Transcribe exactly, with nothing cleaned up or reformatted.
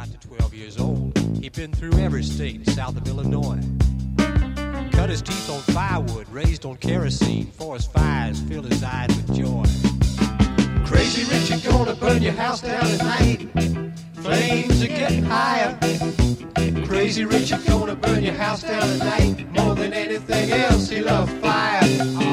got to twelve years old, he'd been through every state south of Illinois. Cut his teeth on firewood, raised on kerosene, forest fires filled his eyes with joy. Crazy Rich, you're gonna burn your house down tonight. Flames are getting higher. Crazy Rich, you're gonna burn your house down tonight. More than anything else, he loved fire.